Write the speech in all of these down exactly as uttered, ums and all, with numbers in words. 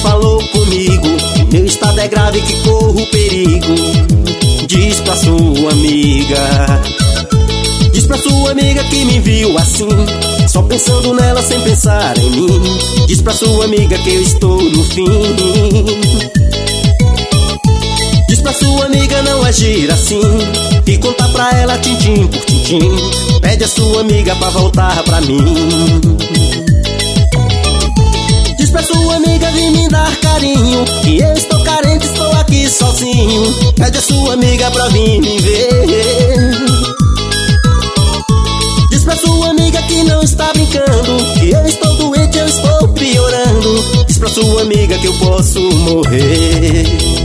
falou comigo, meu estado é grave que corro perigo. Diz pra sua amiga, diz pra sua amiga que me viu assim, só pensando nela sem pensar em mim. Diz pra sua amiga que eu estou no fim. Diz pra sua amiga não agir assim, e contar pra ela tintim por tintim. Pede a sua amiga pra voltar pra mim. Diz pra sua amiga vir me dar carinho, que eu estou carente, estou aqui sozinho. Pede a sua amiga pra vir me ver. Diz pra sua amiga que não está brincando, que eu estou doente, eu estou piorando. Diz pra sua amiga que eu posso morrer.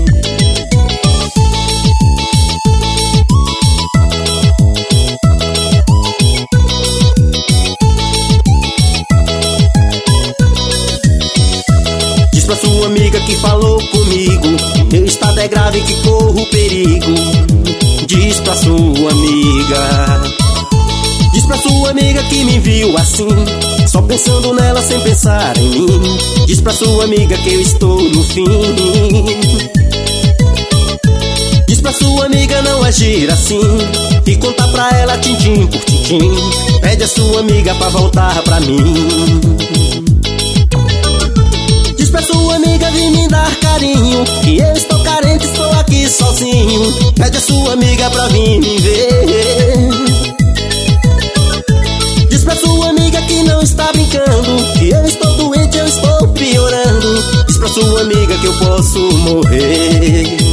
Diz pra sua amiga que falou comigo, meu estado é grave que corro perigo. Diz pra sua amiga, diz pra sua amiga que me viu assim, só pensando nela sem pensar em mim. Diz pra sua amiga que eu estou no fim. Diz pra sua amiga não agir assim, e contar pra ela tintim por tintim. Pede a sua amiga pra voltar pra mim. Diz pra sua amiga vir me dar carinho, que eu estou carente, estou aqui sozinho. Pede a sua amiga pra vir me ver. Diz pra sua amiga que não está brincando, que eu estou doente, eu estou piorando. Diz pra sua amiga que eu posso morrer.